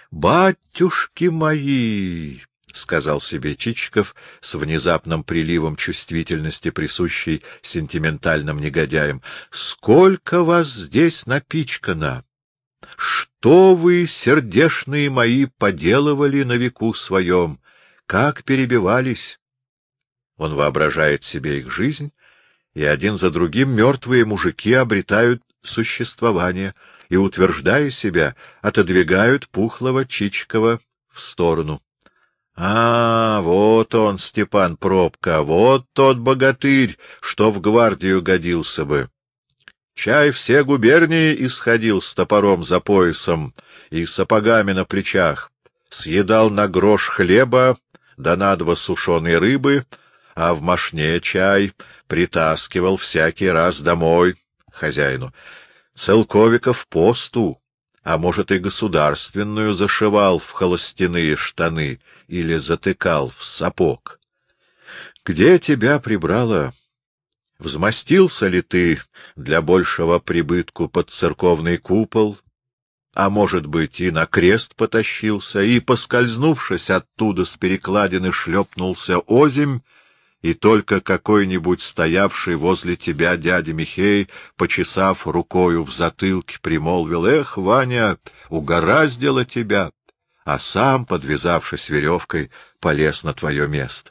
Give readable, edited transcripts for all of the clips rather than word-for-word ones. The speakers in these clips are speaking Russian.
— Батюшки мои! — сказал себе Чичиков с внезапным приливом чувствительности, присущей сентиментальным негодяям. — Сколько вас здесь напичкано! Что вы, сердешные мои, поделывали на веку своем? Как перебивались! Он воображает себе их жизнь, и один за другим мертвые мужики обретают существование и, утверждая себя, отодвигают пухлого Чичикова в сторону. А, вот он, Степан Пробка, вот тот богатырь, что в гвардию годился бы. Чай все губернии исходил с топором за поясом и сапогами на плечах, съедал на грош хлеба да на 2 сушеной рыбы, а в мошне чай притаскивал всякий раз домой хозяину. Целковиков посту, а может и государственную, зашивал в холстяные штаны или затыкал в сапог. Где тебя прибрало? Взмостился ли ты для большего прибытку под церковный купол, а может быть и на крест потащился, и, поскользнувшись оттуда с перекладины, шлепнулся озимь, и только какой-нибудь стоявший возле тебя дядя Михей, почесав рукою в затылке, примолвил: «Эх, Ваня, угораздило тебя», а сам, подвязавшись веревкой, полез на твое место.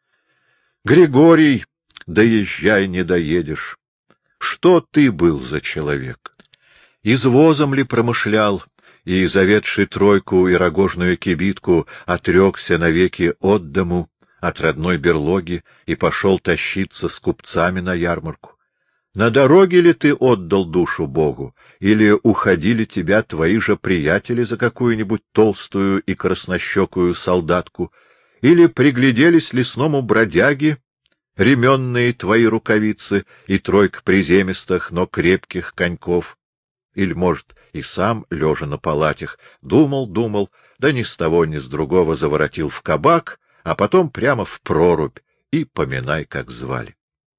Григорий, доезжай, не доедешь. Что ты был за человек? Извозом ли промышлял, и, заведший тройку и рогожную кибитку, отрекся навеки от дому, от родной берлоги, и пошел тащиться с купцами на ярмарку? На дороге ли ты отдал душу Богу, или уходили тебя твои же приятели за какую-нибудь толстую и краснощекую солдатку, или пригляделись лесному бродяге ременные твои рукавицы и тройка приземистых, но крепких коньков? Или, может, и сам, лежа на палатях, думал, да ни с того ни с другого заворотил в кабак, а потом прямо в прорубь, и поминай, как звали.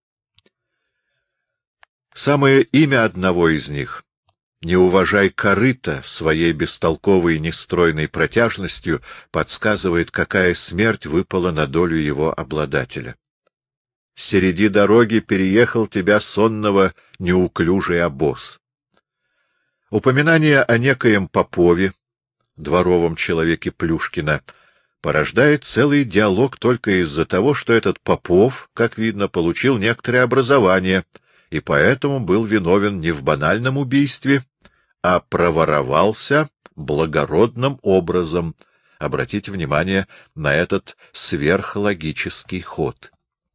Самое имя одного из них, не уважай корыта, своей бестолковой и нестройной протяжностью подсказывает, какая смерть выпала на долю его обладателя. Середи дороги переехал тебя сонного неуклюжий обоз. Упоминание о некоем Попове, дворовом человеке Плюшкина, порождает целый диалог только из-за того, что этот Попов, как видно, получил некоторое образование и поэтому был виновен не в банальном убийстве, а проворовался благородным образом. Обратите внимание на этот сверхлогический ход.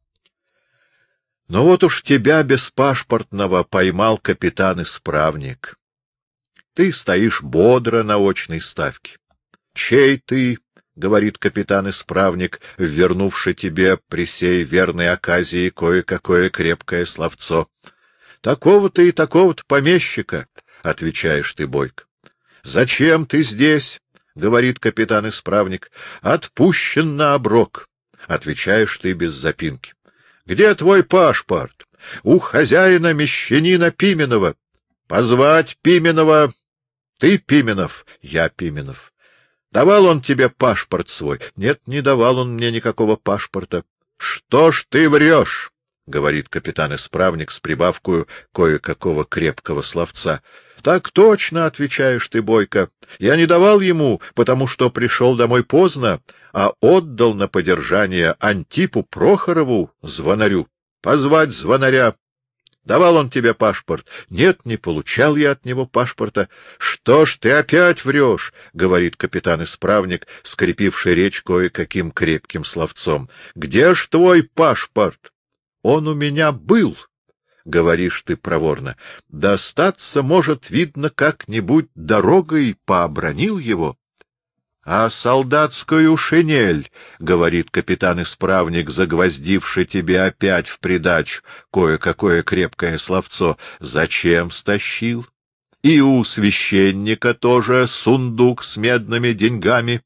Но вот уж тебя беспашпортного поймал капитан-исправник. Ты стоишь бодро на очной ставке. Чей ты, — говорит капитан-исправник, вернувший тебе при сей верной оказии кое-какое крепкое словцо. — Такого-то и такого-то помещика, — отвечаешь ты бойко. — Зачем ты здесь? — говорит капитан-исправник. — Отпущен на оброк, — отвечаешь ты без запинки. — Где твой пашпорт? — У хозяина мещанина Пименова. — Позвать Пименова. — Ты Пименов, я Пименов. Давал он тебе пашпорт свой? Нет, не давал он мне никакого пашпорта. Что ж ты врешь? — говорит капитан-исправник с прибавкою кое-какого крепкого словца. — Так точно, — отвечаешь ты бойко. Я не давал ему, потому что пришел домой поздно, а отдал на подержание Антипу Прохорову, звонарю. Позвать звонаря. Давал он тебе пашпорт? Нет, не получал я от него пашпорта. Что ж ты опять врешь? — говорит капитан-исправник, скрепивший речь кое-каким крепким словцом. — Где ж твой пашпорт? — Он у меня был, — говоришь ты проворно. — Достаться, может, видно, как-нибудь дорогой пообронил его. — А солдатскую шинель, — говорит капитан-исправник, загвоздивший тебе опять в придачу кое-какое крепкое словцо, — зачем стащил? И у священника тоже сундук с медными деньгами.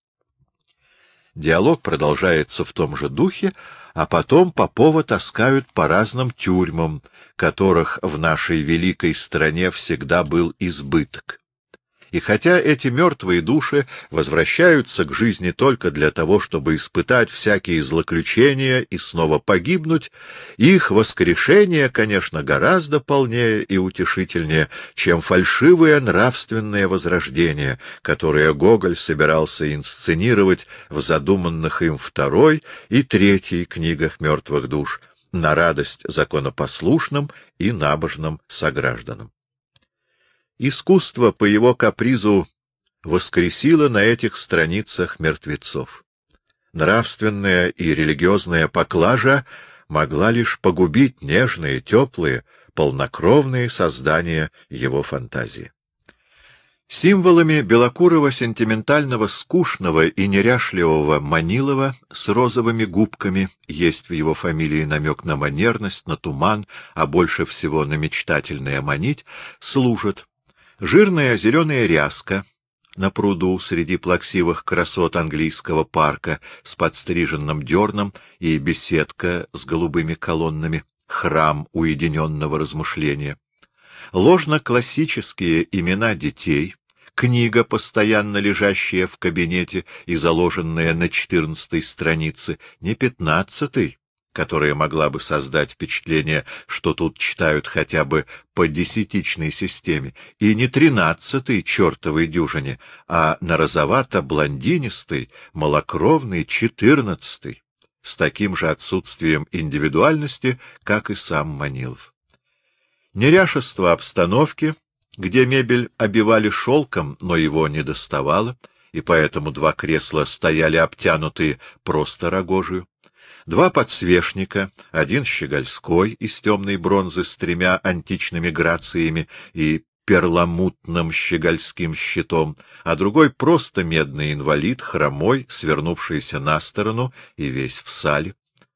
Диалог продолжается в том же духе, а потом Попова таскают по разным тюрьмам, которых в нашей великой стране всегда был избыток. И хотя эти мертвые души возвращаются к жизни только для того, чтобы испытать всякие злоключения и снова погибнуть, их воскрешение, конечно, гораздо полнее и утешительнее, чем фальшивое нравственное возрождение, которое Гоголь собирался инсценировать в задуманных им второй и третьей книгах «Мертвых душ» на радость законопослушным и набожным согражданам. Искусство по его капризу воскресило на этих страницах мертвецов. Нравственная и религиозная поклажа могла лишь погубить нежные, теплые, полнокровные создания его фантазии. Символами белокурого, сентиментального, скучного и неряшливого Манилова с розовыми губками, есть в его фамилии намек на манерность, на туман, а больше всего на мечтательное манить, служат жирная зеленая ряска на пруду среди плаксивых красот английского парка с подстриженным дерном и беседка с голубыми колоннами, храм уединенного размышления, ложно-классические имена детей, книга, постоянно лежащая в кабинете и заложенная на 14-й странице, не 15-й, которая могла бы создать впечатление, что тут читают хотя бы по десятичной системе, и не 13-й чертовой дюжине, а на розовато-блондинистой, малокровной 14-й, с таким же отсутствием индивидуальности, как и сам Манилов. Неряшество обстановки, где мебель обивали шелком, но его не доставало, и поэтому два кресла стояли обтянутые просто рогожью. Два подсвечника, один щегольской из темной бронзы с 3 античными грациями и перламутным щегольским щитом, а другой просто медный инвалид, хромой, свернувшийся на сторону и весь в сале.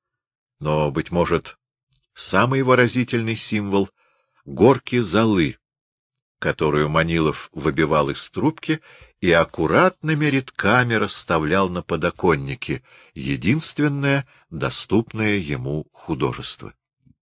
Но, быть может, самый выразительный символ — горки золы, которую Манилов выбивал из трубки и аккуратными рядками расставлял на подоконнике, единственное доступное ему художество.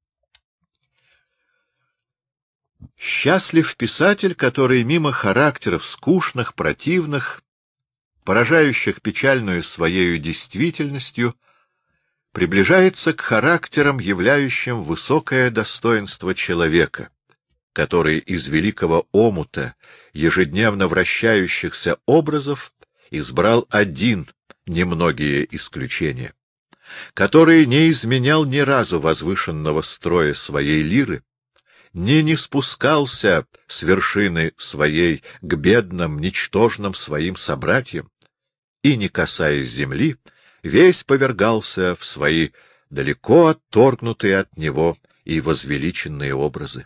Счастлив писатель, который мимо характеров скучных, противных, поражающих печальную своею действительностью, приближается к характерам, являющим высокое достоинство человека, который из великого омута ежедневно вращающихся образов избрал один, немногие исключения, который не изменял ни разу возвышенного строя своей лиры, не спускался с вершины своей к бедным, ничтожным своим собратьям, и, не касаясь земли, весь повергался в свои далеко отторгнутые от него и возвеличенные образы.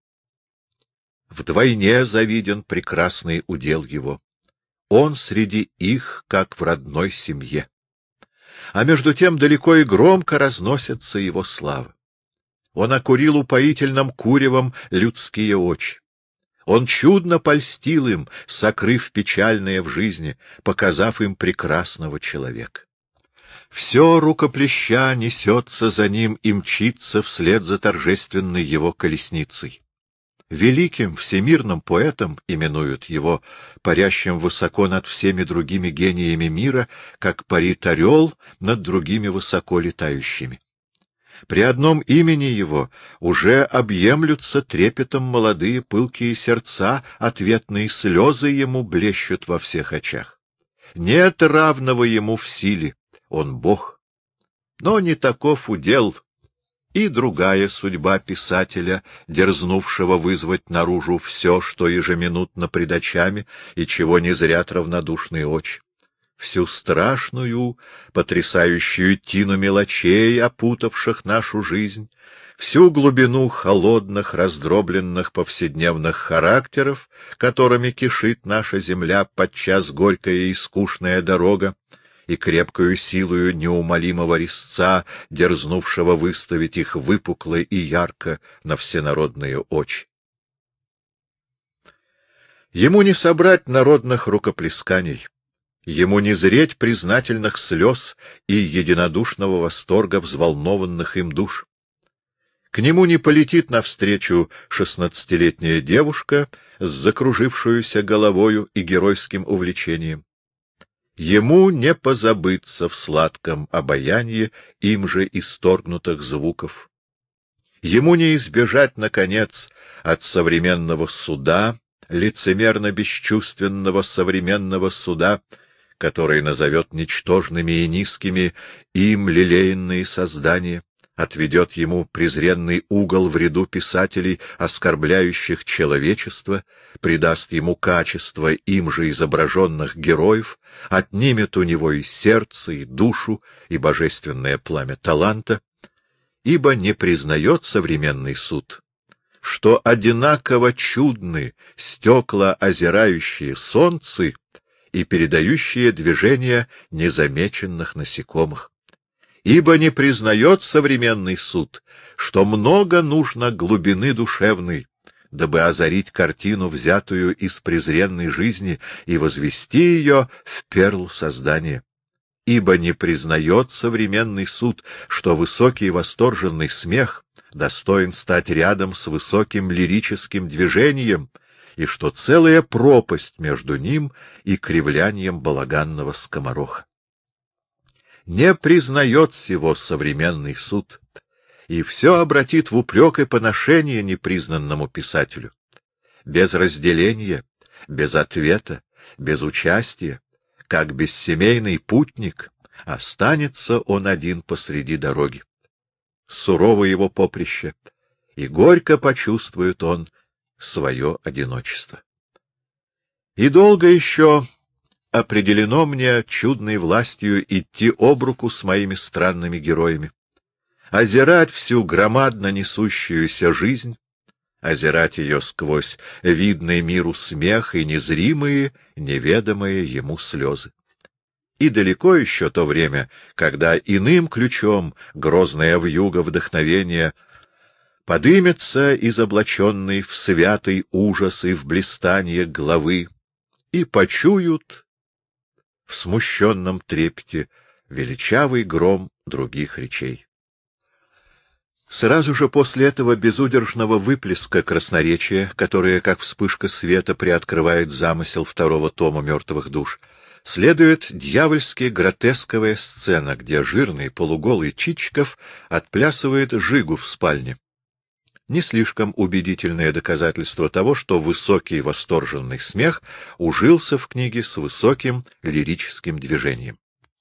Вдвойне завиден прекрасный удел его. Он среди их, как в родной семье. А между тем далеко и громко разносится его слава. Он окурил упоительным куревом людские очи. Он чудно польстил им, сокрыв печальное в жизни, показав им прекрасного человека. Все рукоплеща несется за ним и мчится вслед за торжественной его колесницей. Великим всемирным поэтом именуют его, парящим высоко над всеми другими гениями мира, как парит орел над другими высоко летающими. При одном имени его уже объемлются трепетом молодые пылкие сердца, ответные слезы ему блещут во всех очах. Нет равного ему в силе, он Бог. Но не таков удел и другая судьба писателя, дерзнувшего вызвать наружу все, что ежеминутно пред очами и чего не зрят равнодушные очи. Всю страшную, потрясающую тину мелочей, опутавших нашу жизнь, всю глубину холодных, раздробленных повседневных характеров, которыми кишит наша земля подчас горькая и скучная дорога, и крепкую силою неумолимого резца, дерзнувшего выставить их выпукло и ярко на всенародные очи. Ему не собрать народных рукоплесканий, ему не зреть признательных слез и единодушного восторга взволнованных им душ. К нему не полетит навстречу 16-летняя девушка с закружившуюся головою и геройским увлечением. Ему не позабыться в сладком обаянии им же исторгнутых звуков. Ему не избежать, наконец, от современного суда, лицемерно-бесчувственного современного суда, который назовет ничтожными и низкими им лелеянные создания, отведет ему презренный угол в ряду писателей, оскорбляющих человечество, придаст ему качество им же изображенных героев, отнимет у него и сердце, и душу, и божественное пламя таланта, ибо не признает современный суд, что одинаково чудны стекла, озирающие солнце и передающие движение незамеченных насекомых. Ибо не признает современный суд, что много нужно глубины душевной, дабы озарить картину, взятую из презренной жизни, и возвести ее в перлу создания. Ибо не признает современный суд, что высокий восторженный смех достоин стать рядом с высоким лирическим движением, и что целая пропасть между ним и кривлянием балаганного скомороха. Не признает сего современный суд, и все обратит в упрек и поношение непризнанному писателю. Без разделения, без ответа, без участия, как бессемейный путник, останется он один посреди дороги. Сурово его поприще, и горько почувствует он свое одиночество. И долго еще определено мне чудной властью идти об руку с моими странными героями, озирать всю громадно несущуюся жизнь, озирать ее сквозь видный миру смех и незримые, неведомые ему слезы. И далеко еще то время, когда иным ключом грозная вьюга вдохновения подымется изоблаченный в святый ужас и в блистанье главы, и почуют в смущенном трепете величавый гром других речей. Сразу же после этого безудержного выплеска красноречия, которое, как вспышка света, приоткрывает замысел второго тома «Мертвых душ», следует дьявольски гротесковая сцена, где жирный полуголый Чичиков отплясывает жигу в спальне. Не слишком убедительное доказательство того, что высокий восторженный смех ужился в книге с высоким лирическим движением.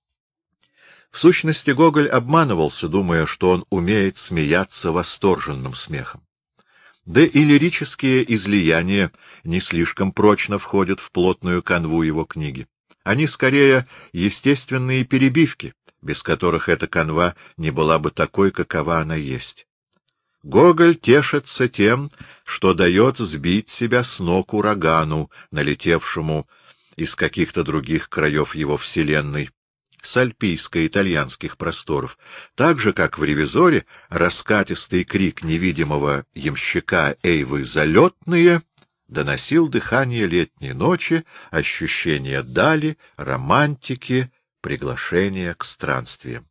В сущности, Гоголь обманывался, думая, что он умеет смеяться восторженным смехом. Да и лирические излияния не слишком прочно входят в плотную канву его книги. Они скорее естественные перебивки, без которых эта канва не была бы такой, какова она есть. Гоголь тешится тем, что дает сбить себя с ног урагану, налетевшему из каких-то других краев его вселенной, с альпийско-итальянских просторов, так же, как в «Ревизоре» раскатистый крик невидимого ямщика Эйвы «Залетные» доносил дыхание летней ночи, ощущение дали, романтики, приглашение к странствиям.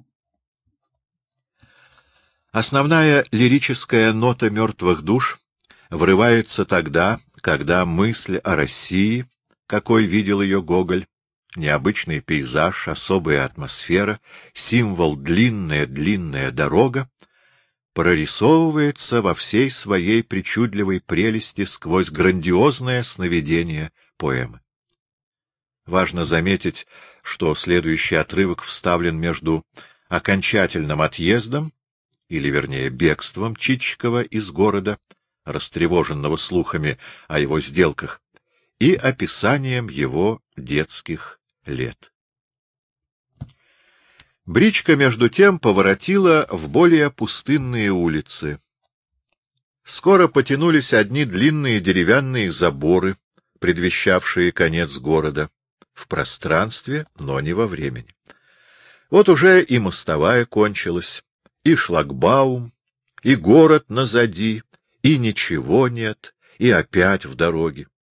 Основная лирическая нота «Мертвых душ» врывается тогда, когда мысль о России, какой видел ее Гоголь, необычный пейзаж, особая атмосфера, символ длинная дорога, прорисовывается во всей своей причудливой прелести сквозь грандиозное сновидение поэмы. Важно заметить, что следующий отрывок вставлен между окончательным отъездом, или, вернее, бегством Чичикова из города, растревоженного слухами о его сделках, и описанием его детских лет. Бричка, между тем, поворотила в более пустынные улицы. Скоро потянулись одни длинные деревянные заборы, предвещавшие конец города, в пространстве, но не во времени. Вот уже и мостовая кончилась, и шлагбаум, и город назади, и ничего нет, и опять в дороге.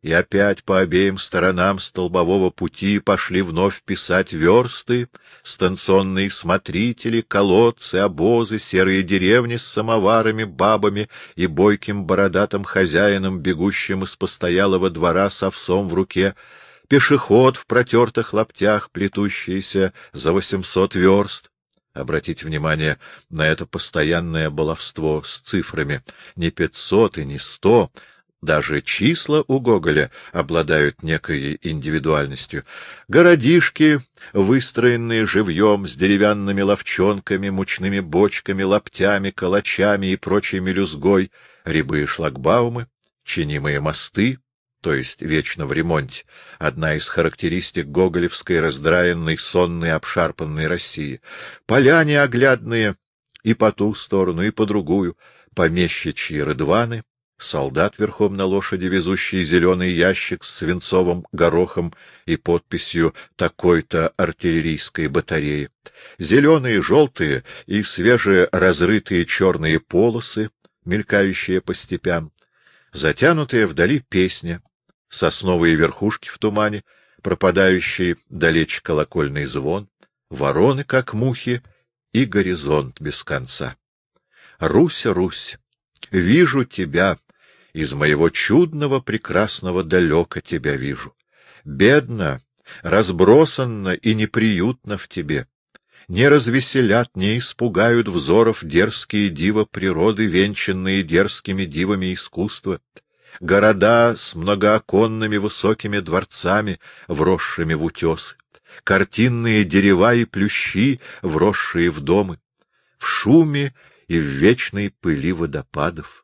И опять по обеим сторонам столбового пути пошли вновь писать версты, станционные смотрители, колодцы, обозы, серые деревни с самоварами, бабами и бойким бородатым хозяином, бегущим из постоялого двора с овсом в руке, пешеход в протертых лаптях, плетущийся за 800 верст. Обратите внимание на это постоянное баловство с цифрами. Не 500 и не 100. Даже числа у Гоголя обладают некой индивидуальностью. Городишки, выстроенные живьем, с деревянными ловчонками, мучными бочками, лаптями, калачами и прочей мелюзгой, рябые шлагбаумы, чинимые мосты, то есть вечно в ремонте, одна из характеристик гоголевской раздраенной, сонной, обшарпанной России. Поля неоглядные и по ту сторону, и по другую, помещичьи рыдваны, солдат верхом на лошади, везущий зеленый ящик с свинцовым горохом и подписью такой-то артиллерийской батареи, зеленые, желтые и свежеразрытые черные полосы, мелькающие по степям, затянутая вдали песня, сосновые верхушки в тумане, пропадающий далече колокольный звон, вороны, как мухи, и горизонт без конца. Руся, Русь, вижу тебя, из моего чудного прекрасного далека тебя вижу. Бедно, разбросанно и неприютно в тебе. Не развеселят, не испугают взоров дерзкие дива природы, венчанные дерзкими дивами искусства. Города с многооконными высокими дворцами, вросшими в утесы, картинные дерева и плющи, вросшие в домы, в шуме и в вечной пыли водопадов.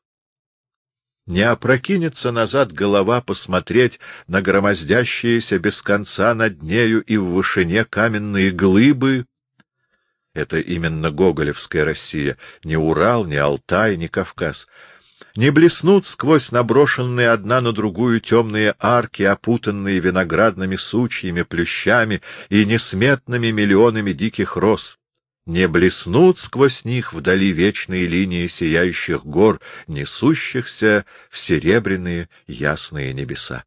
Не опрокинется назад голова посмотреть на громоздящиеся без конца над нею и в вышине каменные глыбы. Это именно гоголевская Россия, не Урал, не Алтай, не Кавказ. Не блеснут сквозь наброшенные одна на другую темные арки, опутанные виноградными сучьями, плющами и несметными миллионами диких роз. Не блеснут сквозь них вдали вечные линии сияющих гор, несущихся в серебряные ясные небеса.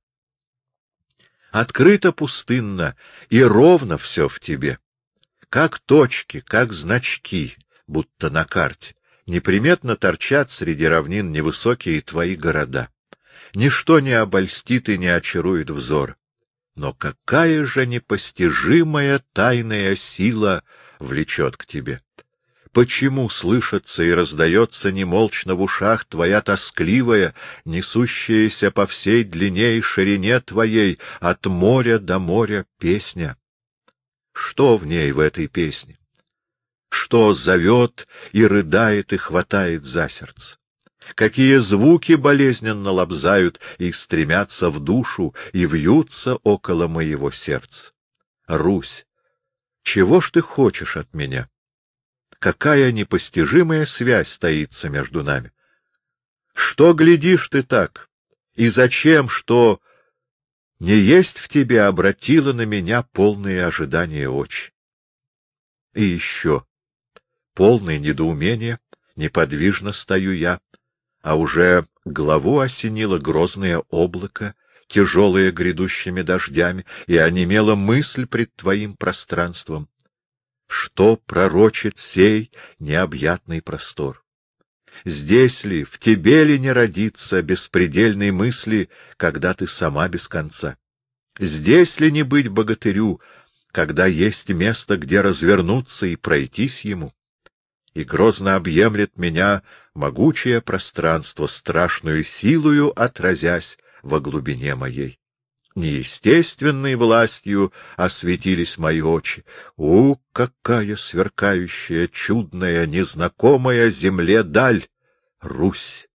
Открыто пустынно и ровно все в тебе, как точки, как значки, будто на карте. Неприметно торчат среди равнин невысокие твои города. Ничто не обольстит и не очарует взор. Но какая же непостижимая тайная сила влечет к тебе? Почему слышится и раздается немолчно в ушах твоя тоскливая, несущаяся по всей длине и ширине твоей от моря до моря песня? Что в ней, в этой песне? Что зовет и рыдает и хватает за сердце? Какие звуки болезненно лобзают и стремятся в душу и вьются около моего сердца? Русь, чего ж ты хочешь от меня? Какая непостижимая связь стоится между нами? Что глядишь ты так? И зачем, что не есть в тебе обратило на меня полные ожидания очи? И еще, полное недоумение, неподвижно стою я, а уже главу осенило грозное облако, тяжелое грядущими дождями, и онемела мысль пред твоим пространством. Что пророчит сей необъятный простор? Здесь ли, в тебе ли не родится беспредельной мысли, когда ты сама без конца? Здесь ли не быть богатырю, когда есть место, где развернуться и пройтись ему? И грозно объемлет меня могучее пространство, страшную силою отразясь во глубине моей. Неестественной властью осветились мои очи. О, какая сверкающая, чудная, незнакомая земле даль! Русь!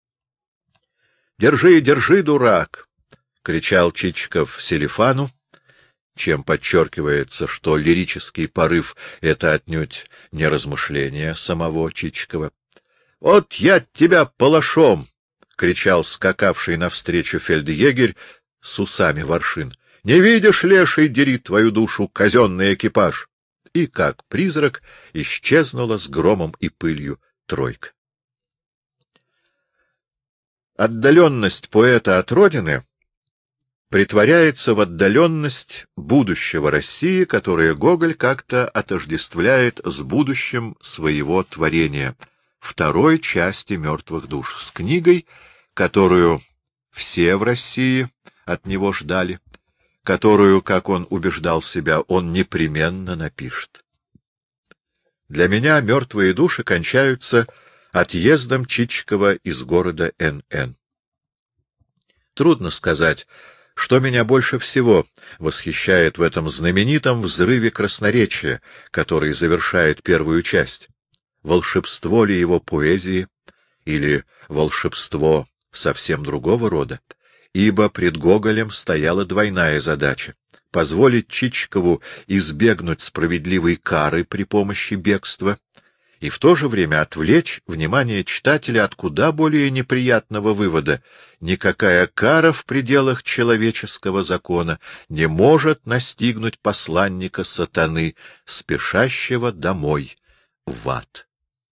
«Держи, держи, дурак!» — кричал Чичиков Селифану, чем подчеркивается, что лирический порыв — это отнюдь не размышление самого Чичикова. — Вот я тебя палашом! — кричал скакавший навстречу фельдъегерь с усами воршин. — Не видишь, леший, дери твою душу, казенный экипаж! И, как призрак, исчезнула с громом и пылью тройка. Отдаленность поэта от родины притворяется в отдаленность будущего России, которое Гоголь как-то отождествляет с будущим своего творения, второй части «Мертвых душ», с книгой, которую все в России от него ждали, которую, как он убеждал себя, он непременно напишет. Для меня «Мертвые души» кончаются отъездом Чичикова из города Н.Н. Трудно сказать, что меня больше всего восхищает в этом знаменитом взрыве красноречия, который завершает первую часть. Волшебство ли его поэзии или волшебство совсем другого рода? Ибо пред Гоголем стояла двойная задача — позволить Чичикову избегнуть справедливой кары при помощи бегства и в то же время отвлечь внимание читателя от куда более неприятного вывода: никакая кара в пределах человеческого закона не может настигнуть посланника сатаны, спешащего домой в ад.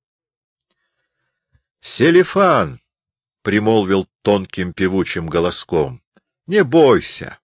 «Селифан!» — примолвил тонким певучим голоском. — Не бойся.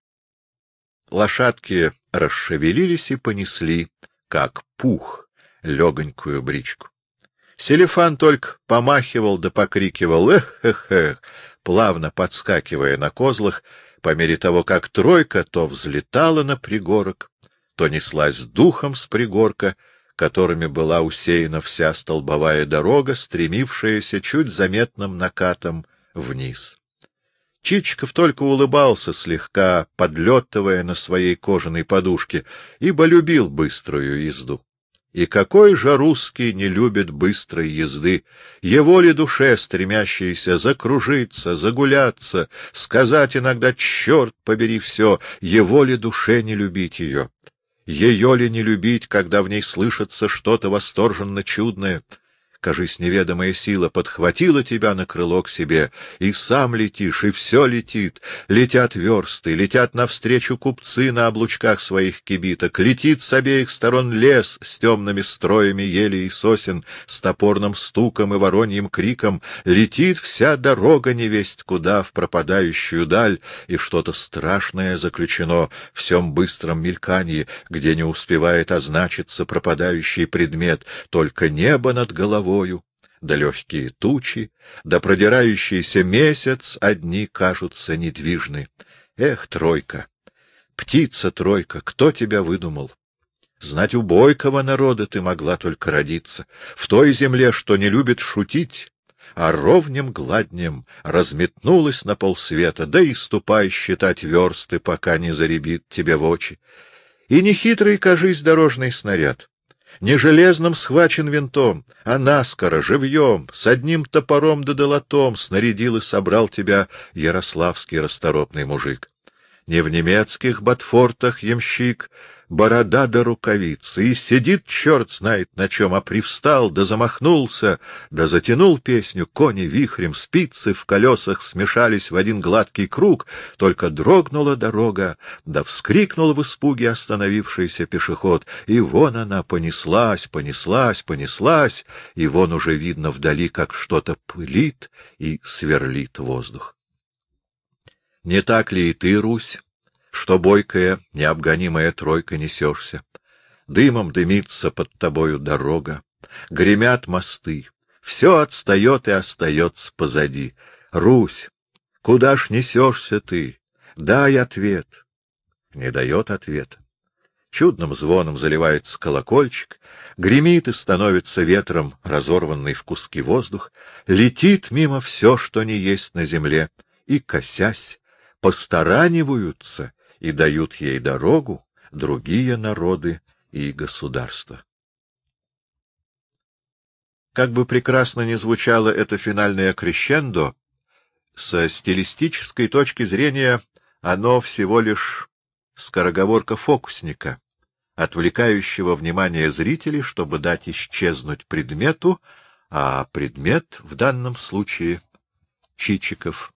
Лошадки расшевелились и понесли, как пух, легонькую бричку. Селифан только помахивал да покрикивал «эх-эх-эх», плавно подскакивая на козлах, по мере того, как тройка то взлетала на пригорок, то неслась духом с пригорка, которыми была усеяна вся столбовая дорога, стремившаяся чуть заметным накатом вниз. Чичиков только улыбался, слегка подлетывая на своей кожаной подушке, ибо любил быструю езду. И какой же русский не любит быстрой езды? Его ли душе, стремящейся закружиться, загуляться, сказать иногда «черт побери все», его ли душе не любить ее? Ее ли не любить, когда в ней слышится что-то восторженно чудное? Кажись, неведомая сила подхватила тебя на крыло к себе, и сам летишь, и все летит. Летят версты, летят навстречу купцы на облучках своих кибиток, летит с обеих сторон лес с темными строями елей и сосен, с топорным стуком и вороньим криком, летит вся дорога невесть куда в пропадающую даль, и что-то страшное заключено в всем быстром мельканье, где не успевает означиться пропадающий предмет, только небо над головой, да легкие тучи, да продирающийся месяц одни кажутся недвижны. Эх, тройка! Птица тройка, кто тебя выдумал? Знать, у бойкого народа ты могла только родиться, в той земле, что не любит шутить, а ровнем гладнем разметнулась на полсвета, да и ступай считать версты, пока не заребит тебе в очи. И нехитрый, кажись, дорожный снаряд. Не железным схвачен винтом, а наскоро, живьем, с одним топором да долотом снарядил и собрал тебя ярославский расторопный мужик. Не в немецких ботфортах ямщик, борода да рукавицы, и сидит черт знает на чем, а привстал, да замахнулся, да затянул песню, кони вихрем, спицы в колесах смешались в один гладкий круг, только дрогнула дорога, да вскрикнул в испуге остановившийся пешеход, и вон она понеслась, понеслась, понеслась, и вон уже видно вдали, как что-то пылит и сверлит воздух. Не так ли и ты, Русь, что бойкая, необгонимая тройка несешься? Дымом дымится под тобою дорога, гремят мосты, все отстает и остается позади. Русь, куда ж несешься ты? Дай ответ. Не дает ответа. Чудным звоном заливается колокольчик, гремит и становится ветром разорванный в куски воздух, летит мимо все, что не есть на земле, и, косясь, постараниваются и дают ей дорогу другие народы и государства. Как бы прекрасно ни звучало это финальное крещендо, со стилистической точки зрения оно всего лишь скороговорка фокусника, отвлекающего внимание зрителей, чтобы дать исчезнуть предмету, а предмет в данном случае — Чичиков